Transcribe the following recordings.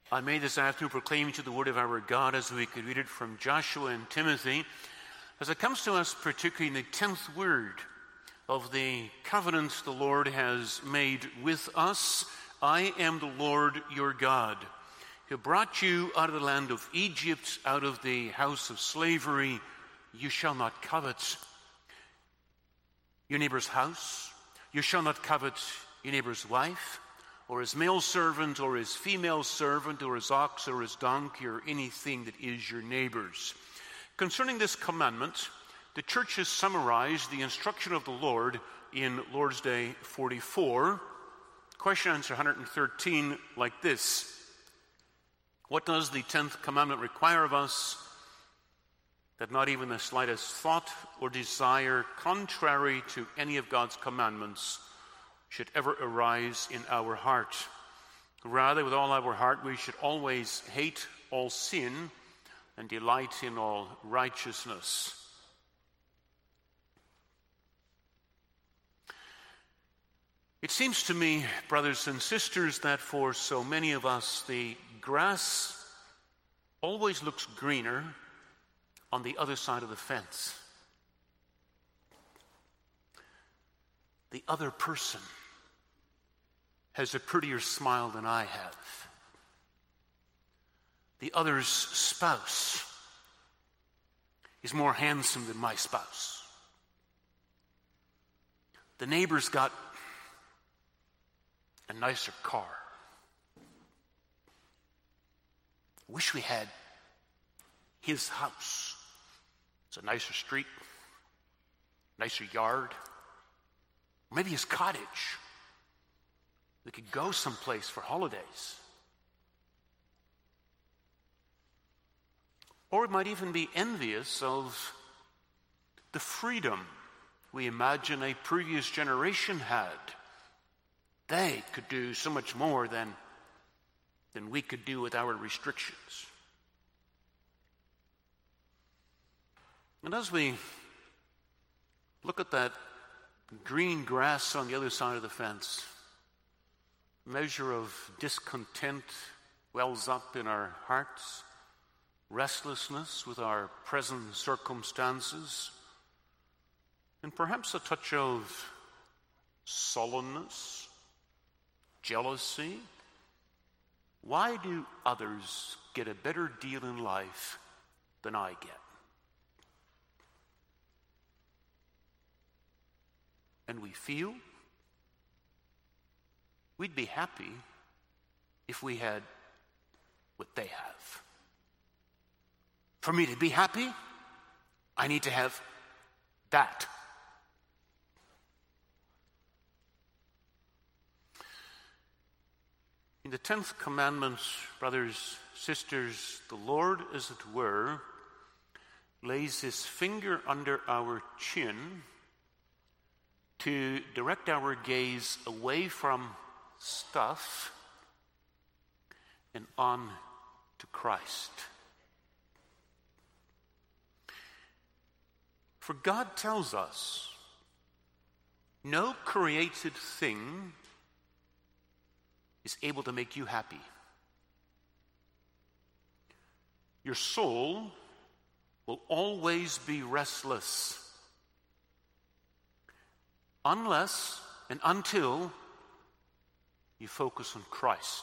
I may this afternoon proclaim to the word of our God as we could read it from Joshua and Timothy, as it comes to us particularly in the 10th word of the covenant the Lord has made with us. I am the Lord your God, who brought you out of the land of Egypt, out of the house of slavery. You shall not covet your neighbor's house. You shall not covet your neighbor's wife, or his male servant, or his female servant, or his ox, or his donkey, or anything that is your neighbor's. Concerning this commandment, the church has summarized the instruction of the Lord in Lord's Day 44. Question answer 113 like this. What does the 10th commandment require of us? That not even the slightest thought or desire contrary to any of God's commandments should ever arise in our heart. Rather, with all our heart, we should always hate all sin and delight in all righteousness. It seems to me, brothers and sisters, that for so many of us, the grass always looks greener on the other side of the fence. The other person has a prettier smile than I have. The other's spouse is more handsome than my spouse. The neighbor's got a nicer car. Wish we had his house. It's a nicer street, nicer yard, maybe his cottage. We could go someplace for holidays. Or we might even be envious of the freedom we imagine a previous generation had. They could do so much more than we could do with our restrictions. And as we look at that green grass on the other side of the fence, a measure of discontent wells up in our hearts, restlessness with our present circumstances, and perhaps a touch of sullenness, jealousy. Why do others get a better deal in life than I get? And we feel we'd be happy if we had what they have. For me to be happy, I need to have that. In the 10th commandment, brothers, sisters, the Lord, as it were, lays his finger under our chin to direct our gaze away from stuff and on to Christ. For God tells us, no created thing is able to make you happy. Your soul will always be restless unless and until you focus on Christ.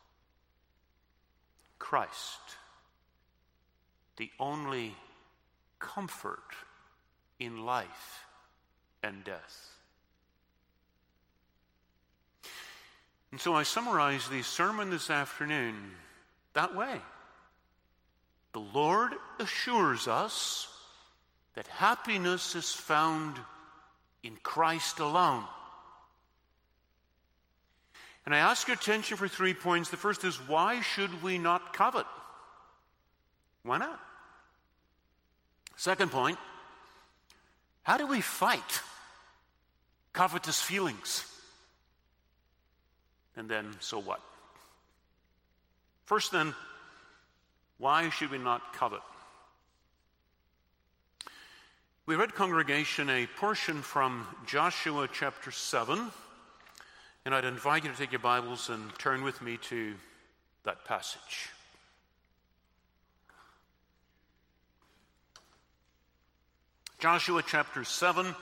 Christ, the only comfort in life and death. And so I summarize the sermon this afternoon that way. The Lord assures us that happiness is found in Christ alone. And I ask your attention for 3 points. The first is, why should we not covet? Why not? Second point, how do we fight covetous feelings? And then, so what? First then, why should we not covet? We read, congregation, a portion from Joshua chapter 7, and I'd invite you to take your Bibles and turn with me to that passage. Joshua chapter 7.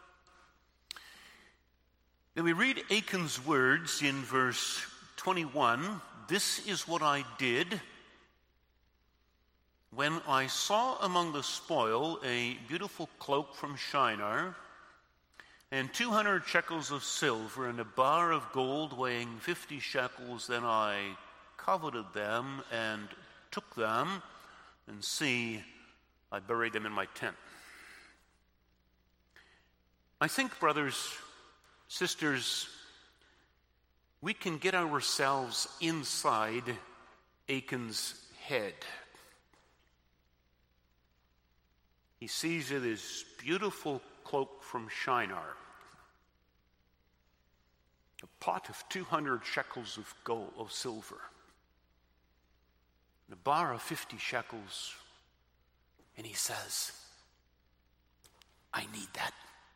Then we read Achan's words in verse 21. This is what I did when I saw among the spoil a beautiful cloak from Shinar, and 200 shekels of silver, and a bar of gold weighing 50 shekels. Then I coveted them and took them, and see, I buried them in my tent. I think, brothers, sisters, we can get ourselves inside Achan's head. He sees this beautiful cloak from Shinar, a pot of 200 shekels of gold, of silver, and a bar of 50 shekels, and he says, I need that.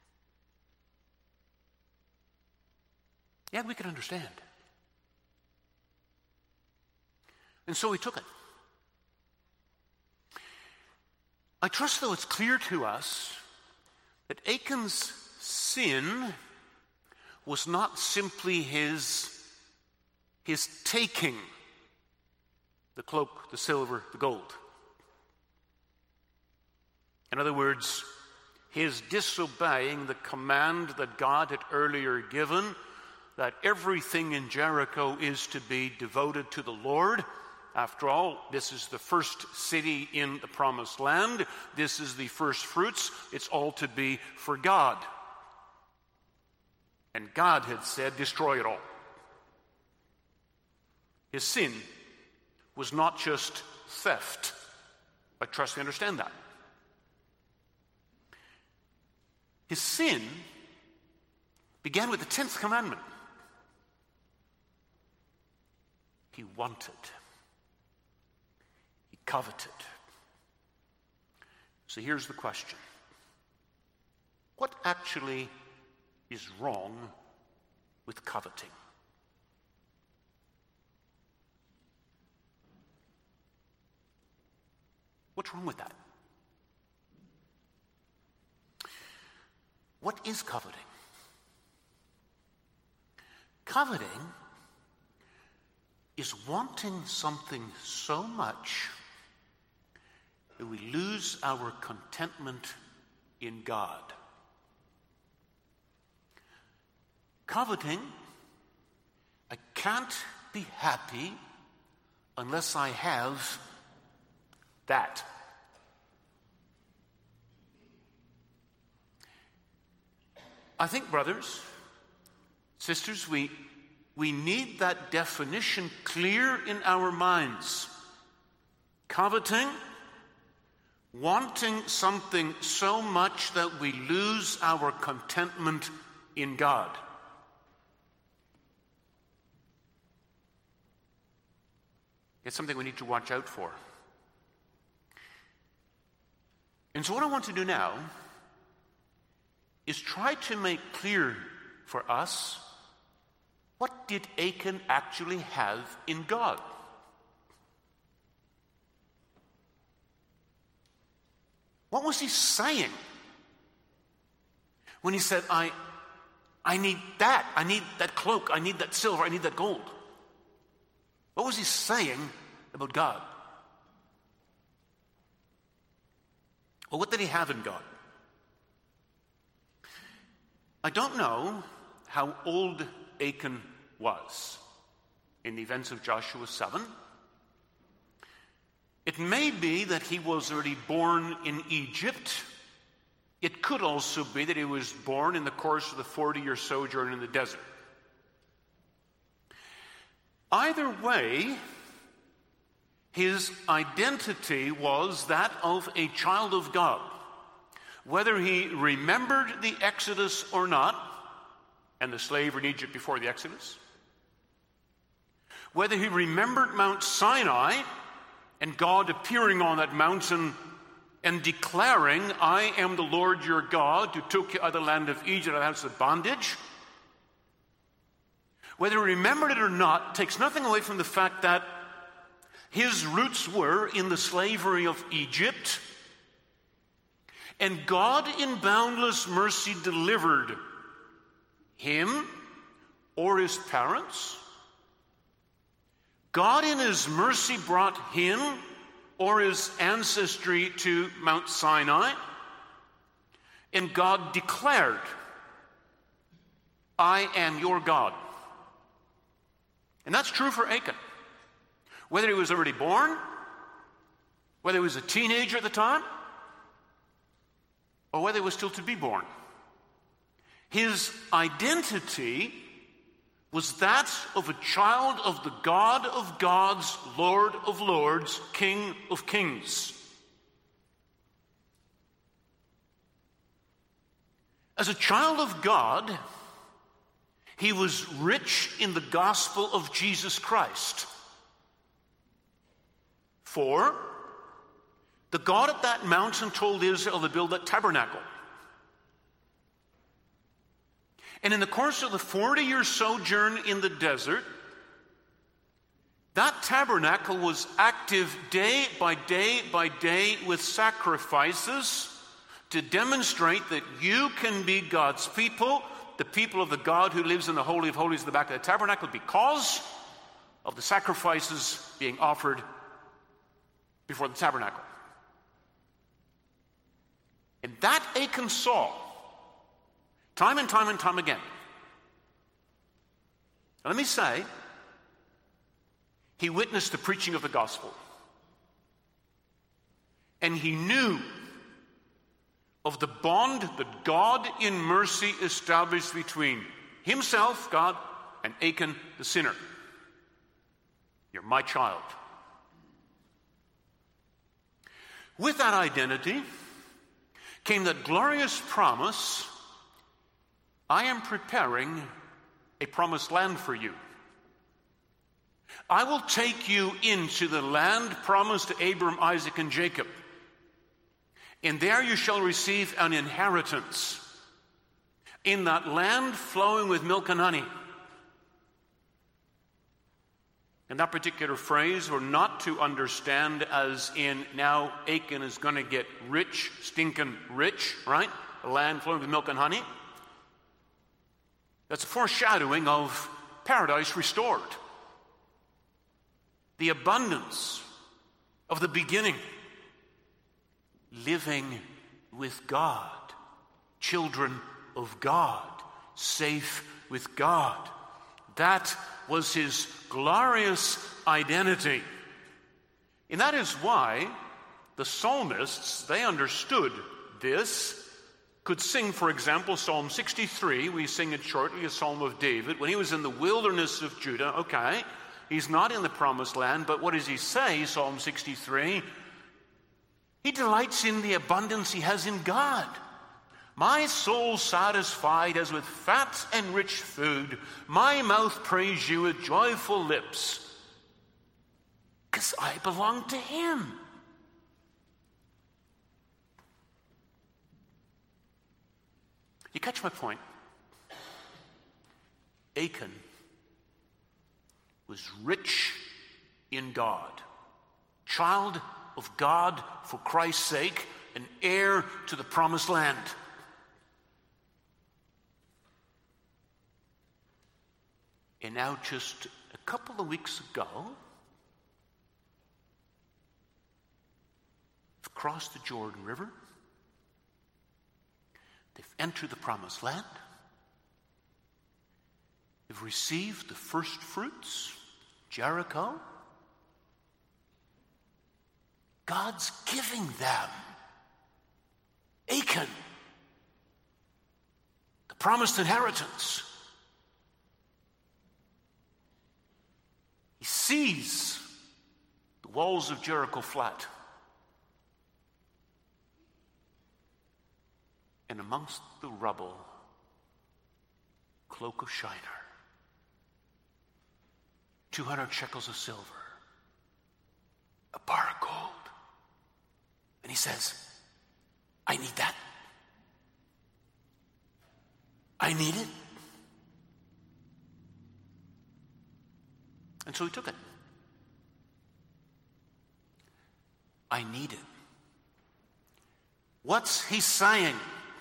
Yeah, we can understand. And so he took it. I trust, though, it's clear to us that Achan's sin was not simply his taking the cloak, the silver, the gold. In other words, his disobeying the command that God had earlier given, that everything in Jericho is to be devoted to the Lord. After all, this is the first city in the promised land. This is the first fruits. It's all to be for God. And God had said, destroy it all. His sin was not just theft. I trust you understand that. His sin began with the 10th commandment. He wanted. He coveted. So here's the question. What actually is wrong with coveting? What's wrong with that? What is coveting? Coveting is wanting something so much that we lose our contentment in God. Coveting, I can't be happy unless I have that. I think, brothers, sisters, we need that definition clear in our minds. Coveting, wanting something so much that we lose our contentment in God. It's something we need to watch out for. And so what I want to do now is try to make clear for us, what did Achan actually have in God? What was he saying when he said, I need that. I need that cloak. I need that silver. I need that gold. What was he saying about God? Well, what did he have in God? I don't know how old Achan was in the events of Joshua 7. It may be that he was already born in Egypt. It could also be that he was born in the course of the 40-year sojourn in the desert. Either way, his identity was that of a child of God. Whether he remembered the Exodus or not, and the slavery in Egypt before the Exodus, whether he remembered Mount Sinai and God appearing on that mountain and declaring, I am the Lord your God who took you out of the land of Egypt, out of the house of bondage, whether he remembered it or not, takes nothing away from the fact that His roots were in the slavery of Egypt, and God in boundless mercy delivered him or his parents. God in his mercy brought him or his ancestry to Mount Sinai, and God declared, I am your God. And that's true for Achan. Whether he was already born, whether he was a teenager at the time, or whether he was still to be born. His identity was that of a child of the God of gods, Lord of lords, King of kings. As a child of God, he was rich in the gospel of Jesus Christ. For the God at that mountain told Israel to build that tabernacle. And in the course of the 40-year sojourn in the desert, that tabernacle was active day by day by day with sacrifices to demonstrate that you can be God's people, the people of the God who lives in the Holy of Holies at the back of the tabernacle, because of the sacrifices being offered before the tabernacle. And that Achan saw time and time and time again. Now, let me say, he witnessed the preaching of the gospel. And he knew of the bond that God in mercy established between himself, God, and Achan the sinner. You're my child. With that identity came that glorious promise, I am preparing a promised land for you. I will take you into the land promised to Abram, Isaac, and Jacob. And there you shall receive an inheritance in that land flowing with milk and honey. And that particular phrase we're not to understand as in now Achan is going to get rich, stinking rich, right? A land flowing with milk and honey. That's a foreshadowing of paradise restored. The abundance of the beginning. Living with God. Children of God. Safe with God. That was his glorious identity. And that is why the psalmists, they understood this, could sing, for example, Psalm 63. We sing it shortly, a psalm of David. When he was in the wilderness of Judah, okay, he's not in the promised land, but what does he say, Psalm 63? He delights in the abundance he has in God. My soul satisfied as with fat and rich food. My mouth praise you with joyful lips. Because I belong to him. You catch my point? Achan was rich in God. Child of God for Christ's sake, an heir to the promised land. And now just a couple of weeks ago, they've crossed the Jordan River. They've entered the promised land. They've received the first fruits, Jericho. God's giving them Achan, the promised inheritance. He sees the walls of Jericho flat. And amongst the rubble, cloak of Shinar, 200 shekels of silver, a bar of gold. And he says, I need that. I need it. And so he took it. I need it. What's he saying?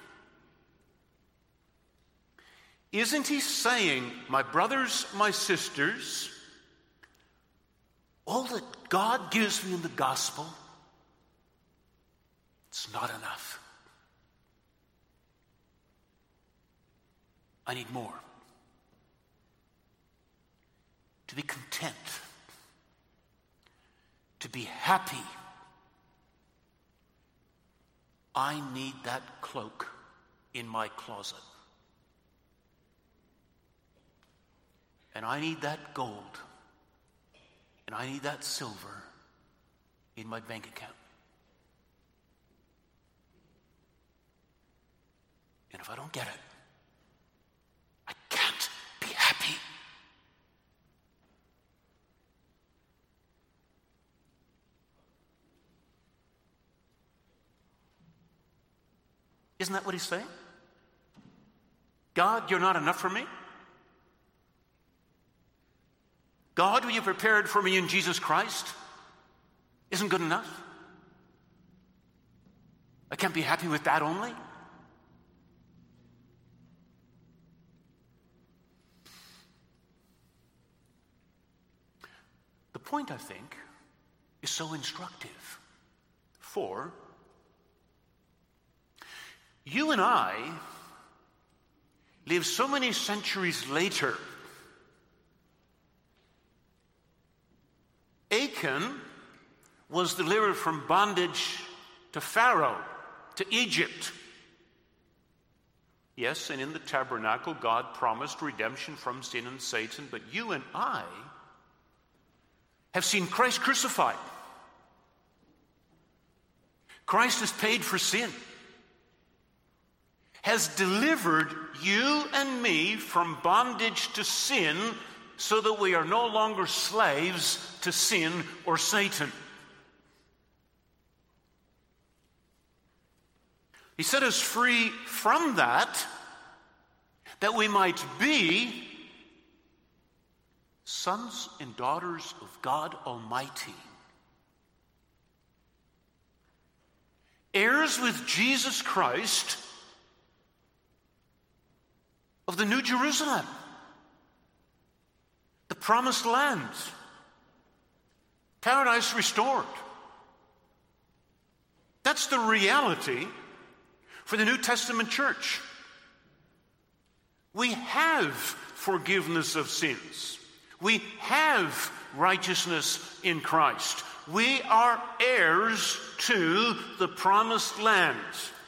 Isn't he saying, my brothers, my sisters, all that God gives me in the gospel, it's not enough. I need more. To be content, to be happy, I need that cloak in my closet. And I need that gold. And I need that silver in my bank account. And if I don't get it, I can't be happy. Isn't that what he's saying? God, you're not enough for me? God, what you prepared for me in Jesus Christ isn't good enough? I can't be happy with that only? The point, I think, is so instructive. For you and I live so many centuries later. Achan was delivered from bondage to Pharaoh, to Egypt. Yes, and in the tabernacle, God promised redemption from sin and Satan, but you and I have seen Christ crucified. Christ has paid for sin, has delivered you and me from bondage to sin so that we are no longer slaves to sin or Satan. He set us free from that we might be sons and daughters of God Almighty, heirs with Jesus Christ of the New Jerusalem, the promised land, paradise restored. That's the reality for the New Testament church. We have forgiveness of sins. We have righteousness in Christ. We are heirs to the promised land.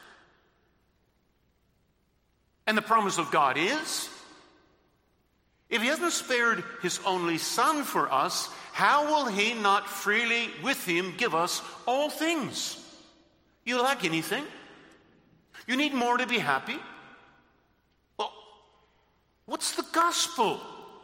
And the promise of God is, if he hasn't spared his only Son for us, how will he not freely with him give us all things? You lack anything? You need more to be happy? Well, what's the gospel?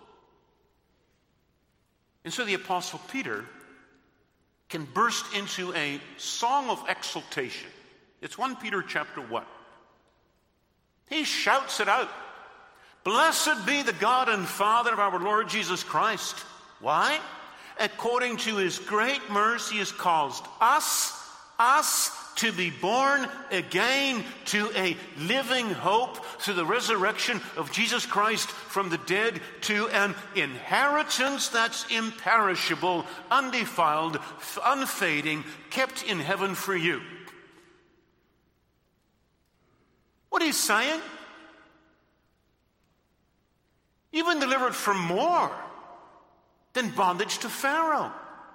And so the Apostle Peter can burst into a song of exultation. It's 1 Peter chapter 1. He shouts it out. Blessed be the God and Father of our Lord Jesus Christ. Why? According to his great mercy, he has caused us to be born again to a living hope through the resurrection of Jesus Christ from the dead, to an inheritance that's imperishable, undefiled, unfading, kept in heaven for you. What he's saying? You've been delivered from more than bondage to Pharaoh.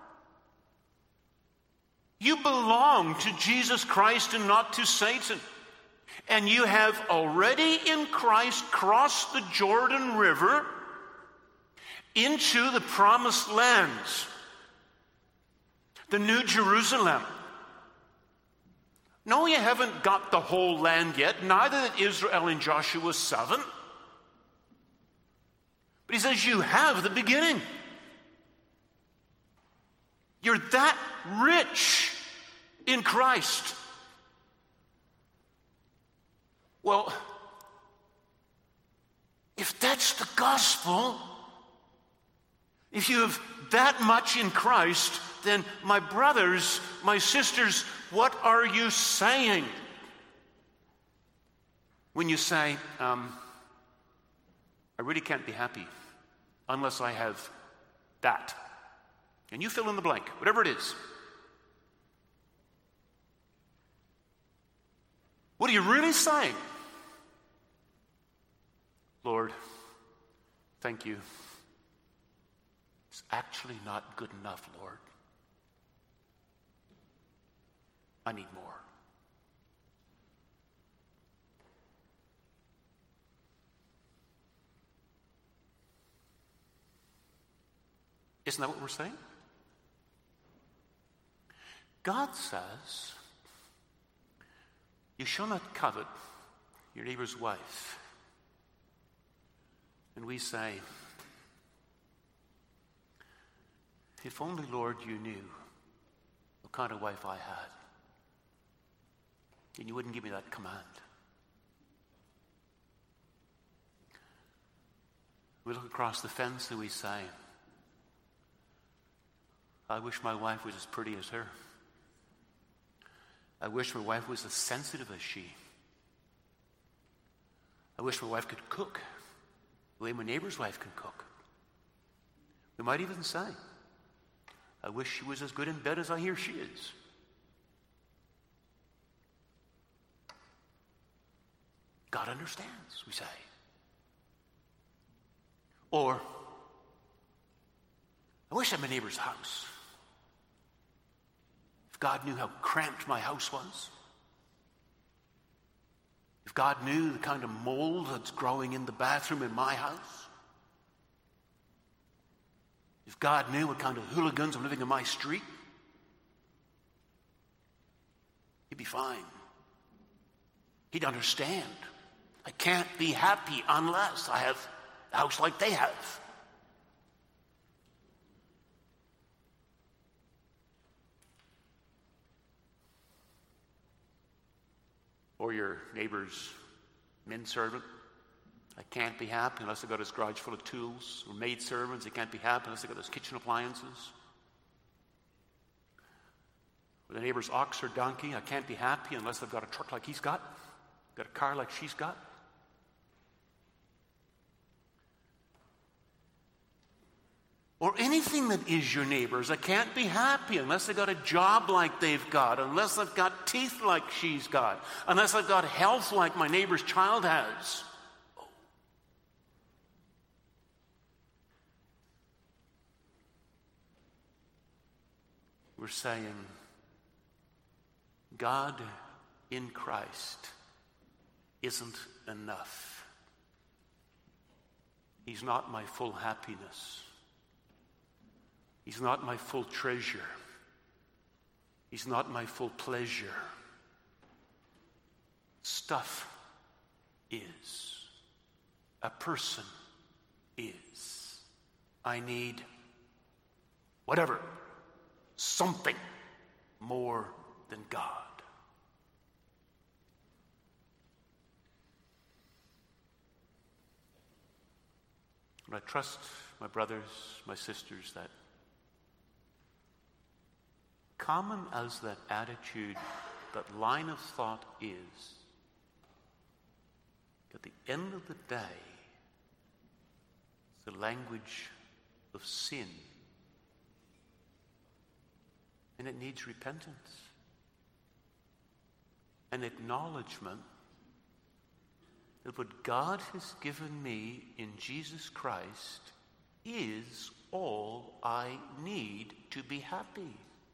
You belong to Jesus Christ and not to Satan. And you have already in Christ crossed the Jordan River into the promised land, the New Jerusalem. No, you haven't got the whole land yet, neither did Israel in Joshua 7. But he says you have the beginning. You're that rich in Christ. Well, if that's the gospel, if you have that much in Christ, then my brothers, my sisters, what are you saying? When you say, I really can't be happy unless I have that. And you fill in the blank, whatever it is. What are you really saying? Lord, thank you. It's actually not good enough, Lord. I need more. Isn't that what we're saying? God says, you shall not covet your neighbor's wife. And we say, if only, Lord, you knew what kind of wife I had, then you wouldn't give me that command. We look across the fence and we say, I wish my wife was as pretty as her. I wish my wife was as sensitive as she. I wish my wife could cook the way my neighbor's wife can cook. We might even say, I wish she was as good in bed as I hear she is. God understands, we say. Or, I wish I had my neighbor's house. If God knew how cramped my house was. If God knew the kind of mold that's growing in the bathroom in my house. If God knew what kind of hooligans are living in my street. He'd be fine. He'd understand. I can't be happy unless I have a house like they have. Or your neighbor's menservant. I can't be happy unless I've got his garage full of tools. Or maidservants, I can't be happy unless I've got his kitchen appliances. Or the neighbor's ox or donkey, I can't be happy unless I've got a truck like he's got a car like she's got. Or anything that is your neighbor's. I can't be happy unless I've got a job like they've got, unless I've got teeth like she's got, unless I've got health like my neighbor's child has. We're saying, God in Christ isn't enough. He's not my full happiness. He's not my full treasure. He's not my full pleasure. Stuff is. A person is. I need whatever, something more than God. And I trust my brothers, my sisters, that common as that attitude, that line of thought is, at the end of the day, it's the language of sin. And it needs repentance. An acknowledgement that what God has given me in Jesus Christ is all I need to be happy.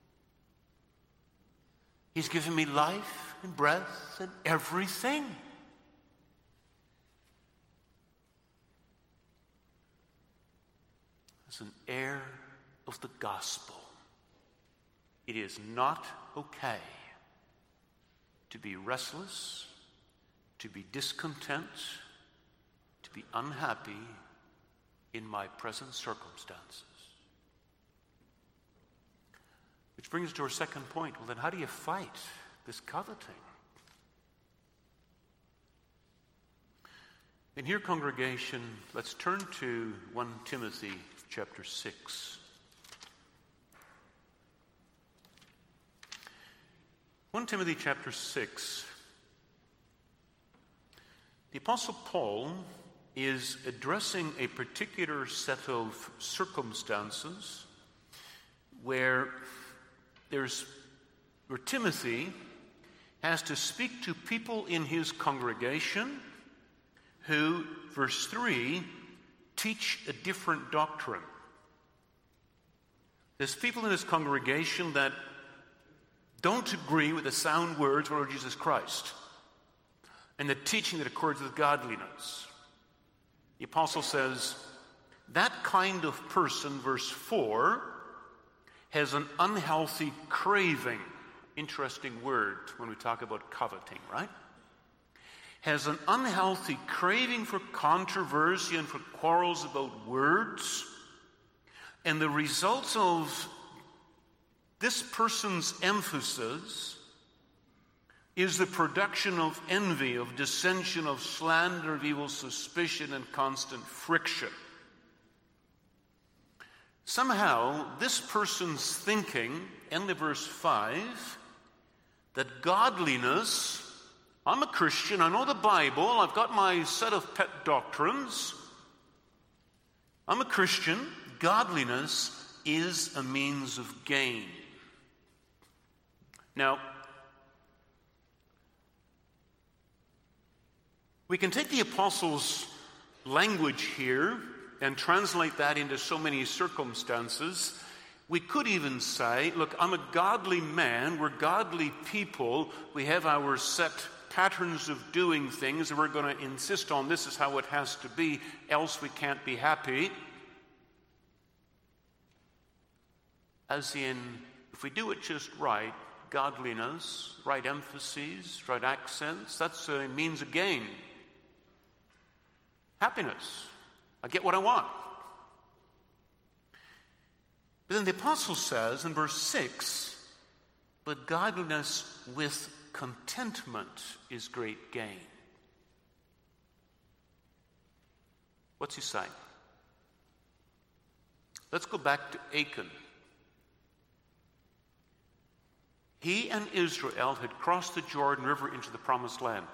He's given me life and breath and everything. As an heir of the gospel, it is not okay to be restless, to be discontent, to be unhappy in my present circumstances. Which brings us to our second point. Well, then how do you fight this coveting? In here, congregation, let's turn to 1 Timothy chapter 6. 1 Timothy chapter 6. The Apostle Paul is addressing a particular set of circumstances where Timothy has to speak to people in his congregation who, verse 3, teach a different doctrine. There's people in his congregation that don't agree with the sound words of Lord Jesus Christ and the teaching that accords with godliness. The apostle says, that kind of person, verse 4, has an unhealthy craving. Interesting word when we talk about coveting, right? Has an unhealthy craving for controversy and for quarrels about words. And the results of this person's emphasis is the production of envy, of dissension, of slander, of evil suspicion, and constant friction. Somehow, this person's thinking, end of verse 5, that godliness, I'm a Christian, I know the Bible, I've got my set of pet doctrines, I'm a Christian, godliness is a means of gain. Now, we can take the apostles' language here and translate that into so many circumstances. We could even say, look, I'm a godly man, we're godly people, we have our set patterns of doing things, and we're going to insist on this is how it has to be, else we can't be happy. As in, if we do it just right, godliness, right emphases, right accents, that's a means of gain. Happiness. I get what I want. But then the apostle says in verse 6, but godliness with contentment is great gain. What's he saying? Let's go back to Achan. He and Israel had crossed the Jordan River into the Promised Land.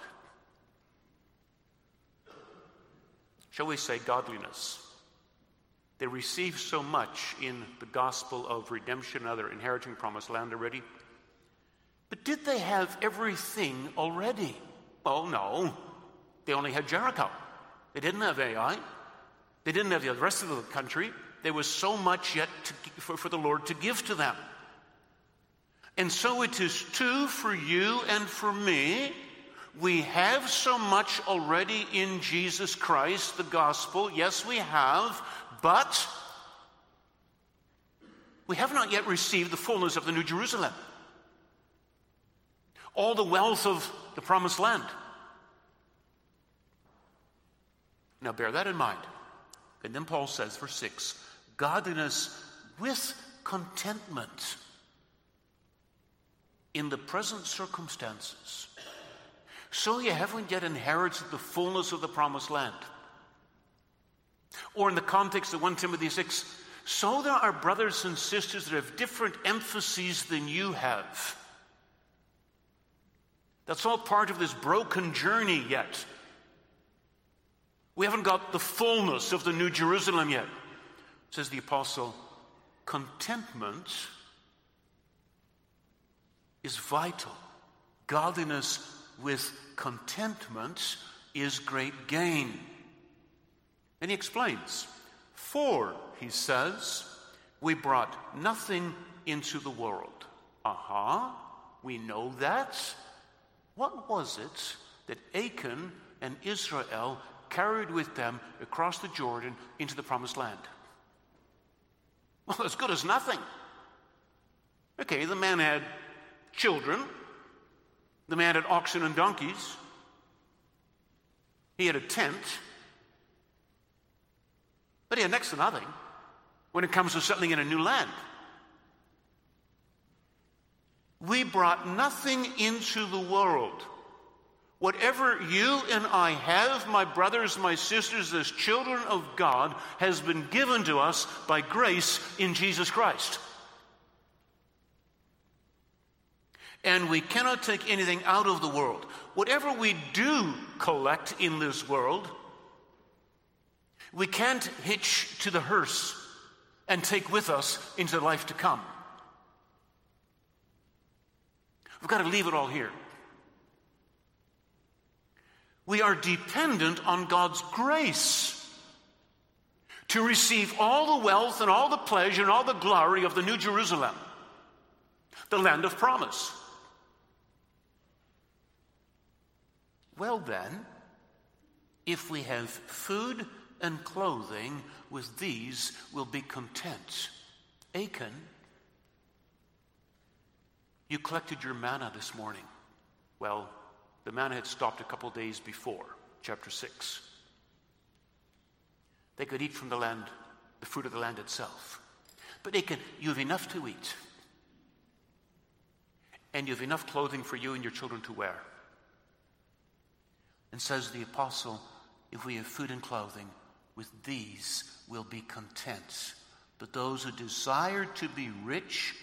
Shall we say godliness? They received so much in the gospel of redemption. Now they're inheriting Promised Land already. But did they have everything already? Oh, no. They only had Jericho. They didn't have Ai. They didn't have the rest of the country. There was so much yet for the Lord to give to them. And so it is too for you and for me. We have so much already in Jesus Christ, the gospel. Yes, we have, but we have not yet received the fullness of the New Jerusalem. All the wealth of the Promised Land. Now bear that in mind. And then Paul says, verse 6, godliness with contentment in the present circumstances. So you haven't yet inherited the fullness of the Promised Land. Or in the context of 1 Timothy 6, so there are brothers and sisters that have different emphases than you have. That's all part of this broken journey yet. We haven't got the fullness of the New Jerusalem yet. Says the apostle, contentment is vital. Godliness with contentment is great gain. And he explains, for, he says, we brought nothing into the world. We know that. What was it that Achan and Israel carried with them across the Jordan into the Promised Land? Well, as good as nothing. Okay, the man had children. The man had oxen and donkeys. He had a tent. But he had next to nothing when it comes to settling in a new land. We brought nothing into the world. Whatever you and I have, my brothers, my sisters, as children of God, has been given to us by grace in Jesus Christ. And we cannot take anything out of the world. Whatever we do collect in this world, we can't hitch to the hearse and take with us into the life to come. We've got to leave it all here. We are dependent on God's grace to receive all the wealth and all the pleasure and all the glory of the New Jerusalem, the land of promise. Well then, if we have food and clothing, with these we'll be content. Achan, you collected your manna this morning. Well, the manna had stopped a couple days before, chapter 6. They could eat from the land, the fruit of the land itself. But Achan, you have enough to eat. And you have enough clothing for you and your children to wear. And says the apostle, if we have food and clothing, with these we'll be content. But those who desire to be rich,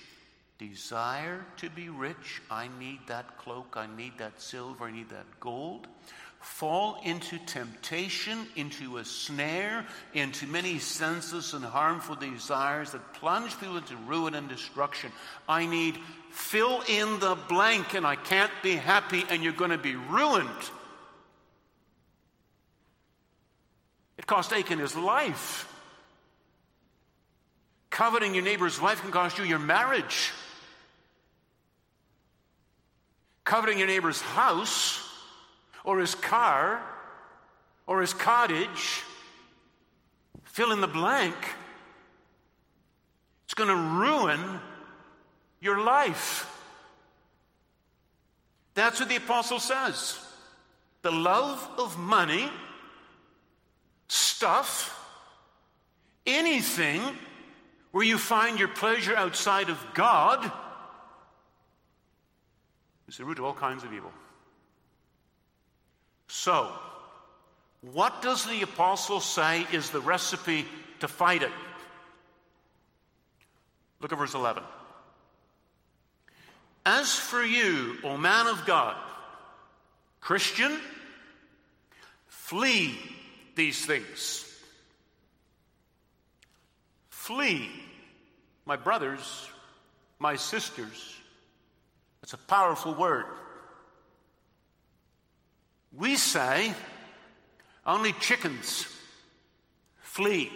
I need that cloak, I need that silver, I need that gold, fall into temptation, into a snare, into many senseless and harmful desires that plunge people into ruin and destruction. I need fill in the blank, and I can't be happy, and you're going to be ruined. It cost Achan his life. Coveting your neighbor's wife can cost you your marriage. Coveting your neighbor's house, or his car, or his cottage, fill in the blank, it's going to ruin your life. That's what the apostle says. The love of money, stuff, anything where you find your pleasure outside of God is the root of all kinds of evil. So, what does the apostle say is the recipe to fight it? Look at verse 11. As for you, O man of God, Christian, flee these things. Flee. My brothers, my sisters, it's a powerful word. We say, only chickens flee.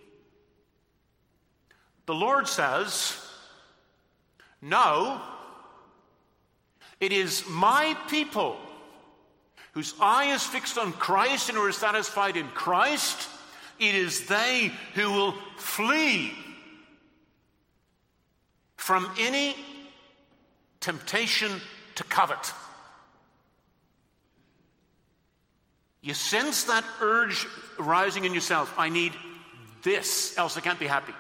The Lord says, no, it is my people whose eye is fixed on Christ and who are satisfied in Christ. It is they who will flee from any temptation to covet. You sense that urge rising in yourself. I need this, else I can't be happy.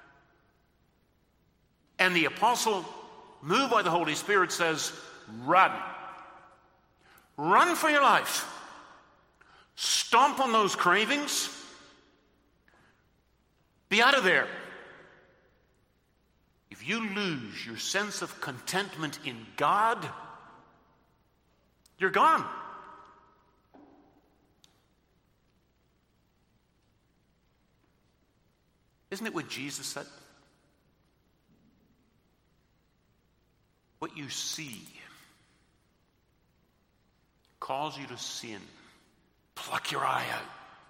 And the apostle, moved by the Holy Spirit, says, run. Run for your life. Stomp on those cravings. Be out of there. If you lose your sense of contentment in God, you're gone. Isn't it what Jesus said? What you see cause you to sin. Pluck your eye out.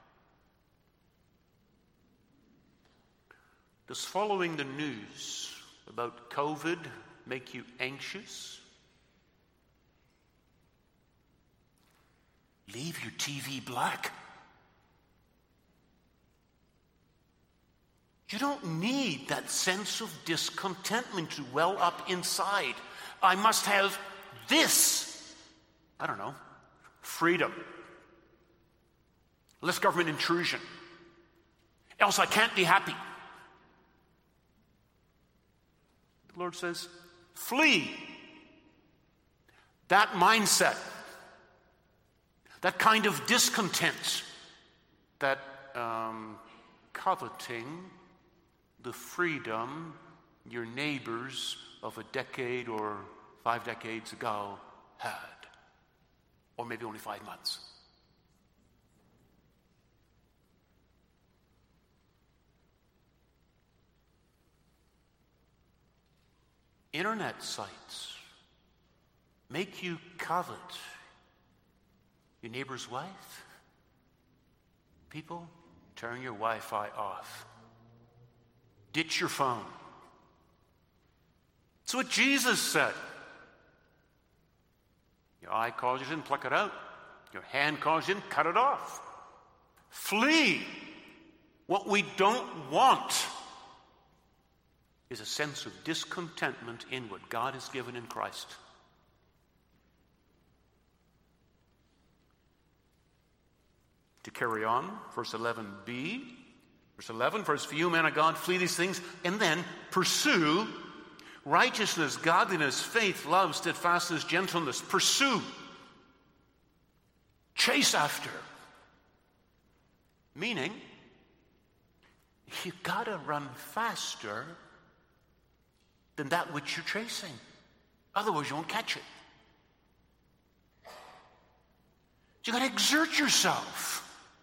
Does following the news about COVID make you anxious? Leave your TV black. You don't need that sense of discontentment to well up inside. I must have this. I don't know. Freedom. Less government intrusion. Else I can't be happy. The Lord says, flee that mindset, that kind of discontent, that coveting the freedom your neighbors of a decade or 5 decades ago had, or maybe only 5 months. Internet sites make you covet your neighbor's wife. People, turn your Wi-Fi off. Ditch your phone. That's what Jesus said. Your eye calls you in, pluck it out. Your hand calls you in, cut it off. Flee. What we don't want is a sense of discontentment in what God has given in Christ. To carry on, verse 11b. Verse 11, first, for you, men of God, flee these things, and then pursue righteousness, godliness, faith, love, steadfastness, gentleness. Pursue. Chase after. Meaning, you gotta run faster than that which you're chasing. Otherwise, you won't catch it. You gotta exert yourself.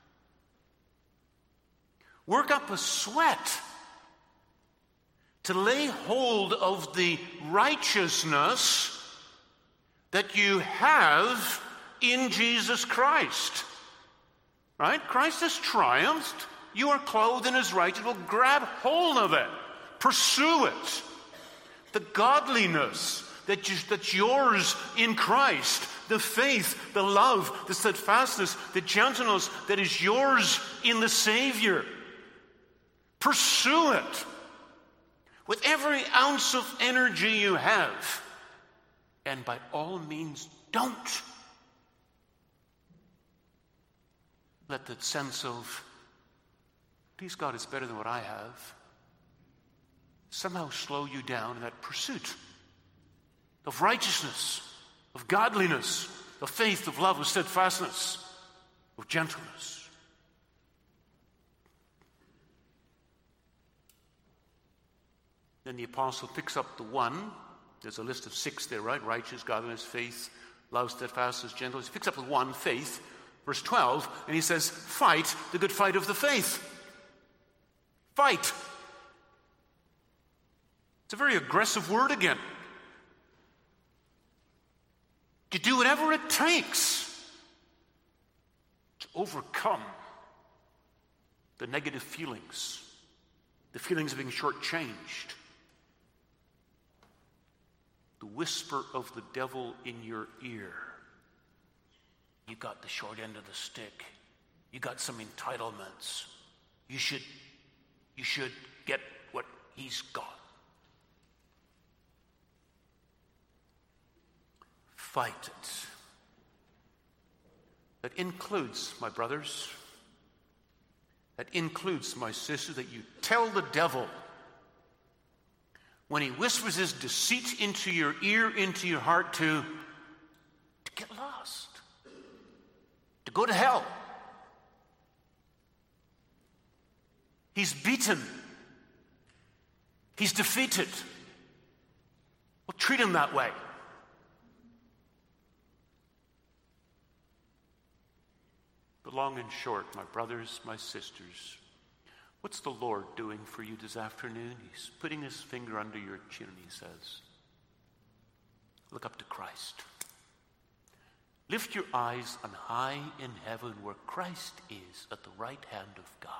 Work up a sweat to lay hold of the righteousness that you have in Jesus Christ. Right? Christ has triumphed. You are clothed in his righteousness. Well, grab hold of it. Pursue it. The godliness that's yours in Christ. The faith, the love, the steadfastness, the gentleness that is yours in the Savior. Pursue it with every ounce of energy you have. And by all means, don't let that sense of, please God, it's better than what I have, somehow slow you down in that pursuit of righteousness, of godliness, of faith, of love, of steadfastness, of gentleness. Then the apostle picks up the one. There's a list of 6 there, right? Righteous, godliness, faith, love, steadfastness, gentleness. He picks up the one, faith, verse 12, and he says, fight the good fight of the faith. Fight. It's a very aggressive word again. To do whatever it takes to overcome the negative feelings, the feelings of being shortchanged, the whisper of the devil in your ear. You got the short end of the stick. You got some entitlements. You should get what he's got. Fight it. That includes, my brothers, that includes, my sisters, that you tell the devil when he whispers his deceit into your ear, into your heart, to get lost, to go to hell. He's beaten. He's defeated. Well, treat him that way. But long and short, my brothers, my sisters, what's the Lord doing for you this afternoon? He's putting his finger under your chin and he says, look up to Christ. Lift your eyes on high in heaven where Christ is at the right hand of God.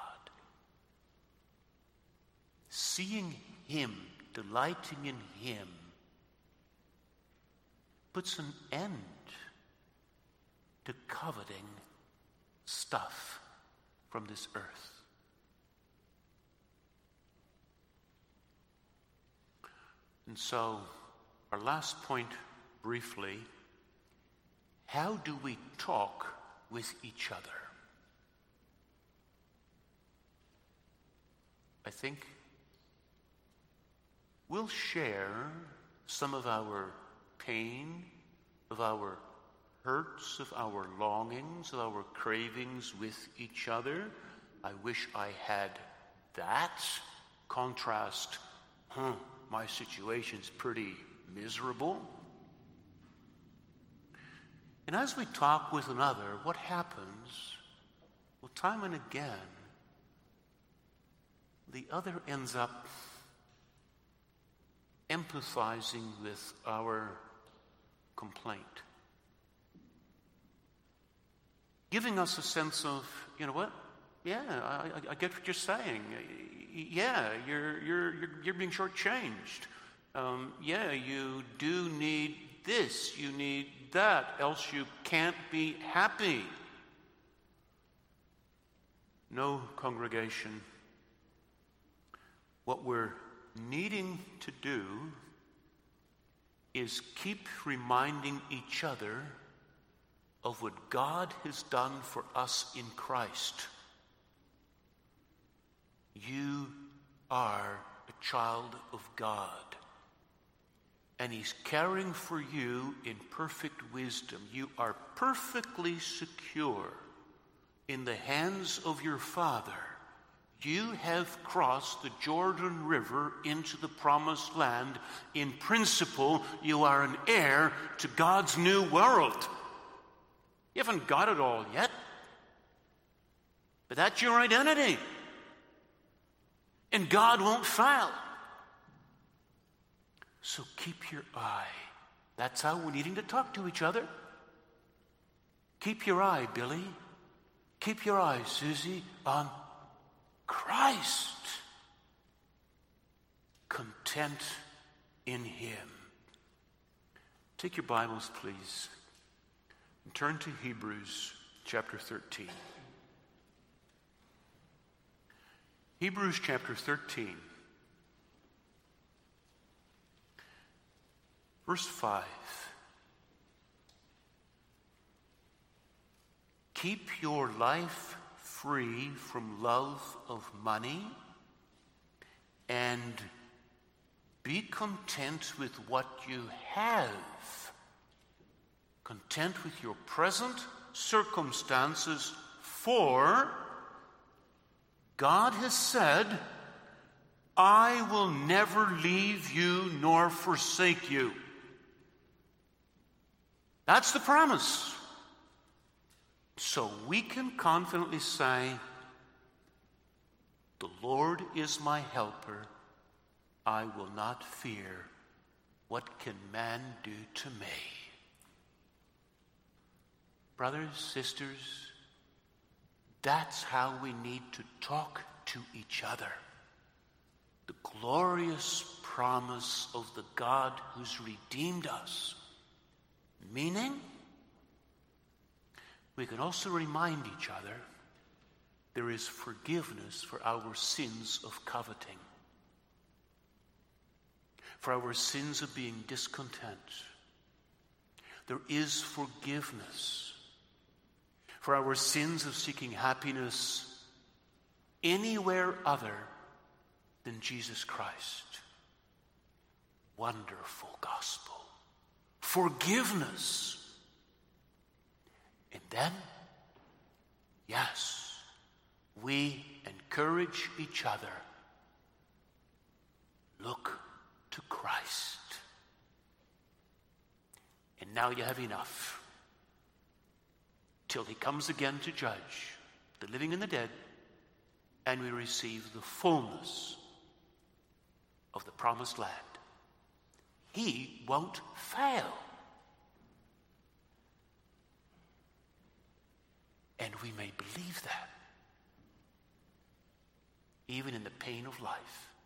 Seeing him, delighting in him, puts an end to coveting stuff from this earth. And so, our last point briefly, how do we talk with each other? I think we'll share some of our pain, of our hurts, of our longings, of our cravings with each other. I wish I had that. Contrast, my situation's pretty miserable. And as we talk with another, what happens? Well, time and again, the other ends up empathizing with our complaint, giving us a sense of, you know what? Yeah, I get what you're saying. Yeah, you're being shortchanged. Yeah, you do need this, you need that, else you can't be happy. No, congregation, what we're needing to do is keep reminding each other of what God has done for us in Christ. You are a child of God, and He's caring for you in perfect wisdom. You are perfectly secure in the hands of your Father. You have crossed the Jordan River into the promised land. In principle, you are an heir to God's new world. You haven't got it all yet, but that's your identity. And God won't fail. So keep your eye. That's how we're needing to talk to each other. Keep your eye, Billy. Keep your eye, Susie, on Christ. Content in Him. Take your Bibles, please, and turn to Hebrews chapter 13. Hebrews chapter 13, verse 5. Keep your life free from love of money and be content with what you have. Content with your present circumstances, for God has said, I will never leave you nor forsake you. That's the promise. So we can confidently say, the Lord is my helper. I will not fear. What can man do to me? Brothers, sisters, that's how we need to talk to each other. The glorious promise of the God who's redeemed us. Meaning, we can also remind each other there is forgiveness for our sins of coveting, for our sins of being discontent. There is forgiveness for our sins of seeking happiness anywhere other than Jesus Christ. Wonderful gospel. Forgiveness. And then, yes, we encourage each other. Look to Christ. And now you have enough. Till He comes again to judge the living and the dead, and we receive the fullness of the promised land. He won't fail. And we may believe that, even in the pain of life.